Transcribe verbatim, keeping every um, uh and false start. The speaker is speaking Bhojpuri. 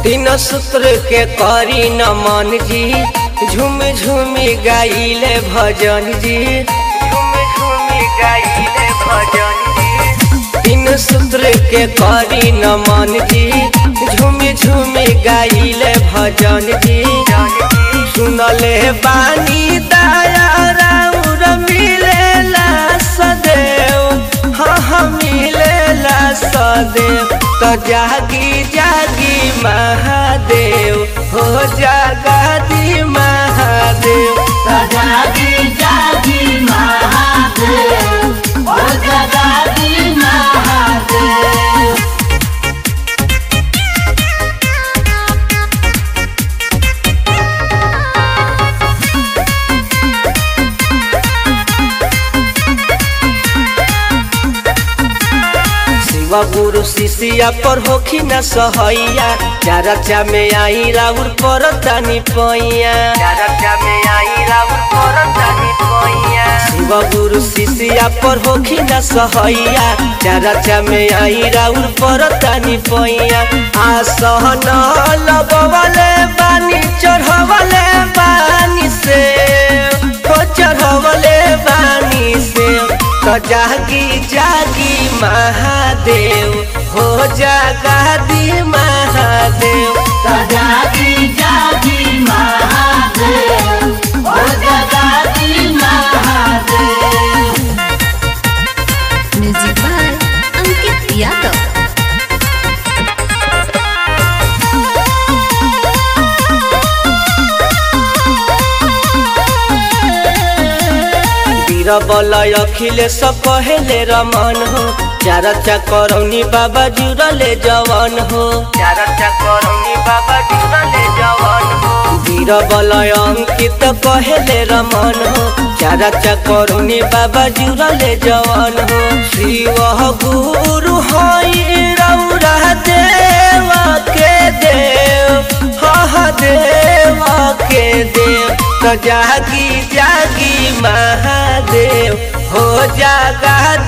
तीन सूत्र के करी नमन जी, झूम झूम गाइले भजन जी, झूम झूम गाइले भजन जी। तीन सूत्र के करी नमन जी, झूम झूम गाइले भजन जी। सुनले बानी दया राउर मिलेला सदैव, हाँ हाँ मिलेला सदैव। तो जागी जागी महादेव, हो जागादी महादेव। तो जागी जागी महादेव, हो जागादी महादेव। शिवा गुरु शिष्या पर होखी न सहैया, चारचा में आई राउर पर तानी पैया, चारचा में आई राउर पर तानी पैया। शिवा गुरु शिष्या पर होखी न सहैया, चारचा में आई राउर पर तानी पैया। आसन लगवले बानी चढ़वले बानी से, हो चढ़वले बानी से। तो जागी जागी महादेव, हो जागादी महादेव। तो जागी जागी महादेव, हो जागादी महादेव। Music by Ankit Yadav. बलय अखिलेश कहेले रमन हो, चारचा करौनी बाबा जुड़ले जवान हो, चारचा करौनी बाबा जुड़ले जवान हो। वीर बलय अंकित कहेले रमन हो, चारचा करौनी बाबा जुड़ले जवान हो। शिव गुरु हई रौरा देव के देव, हाँ देव के देव। तो जागी जागी महादेव, हो जागा